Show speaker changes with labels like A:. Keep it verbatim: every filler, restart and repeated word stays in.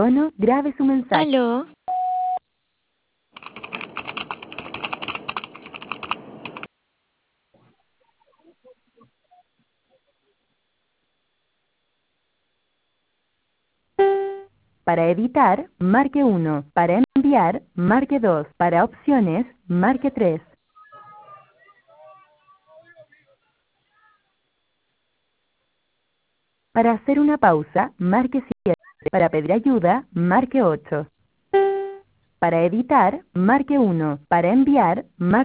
A: tono, grabe su mensaje.
B: ¿Aló?
A: Para editar, marque uno. Para enviar, marque dos. Para opciones, marque tres. Para hacer una pausa, marque siete. Para pedir ayuda, marque ocho. Para editar, marque uno. Para enviar, marque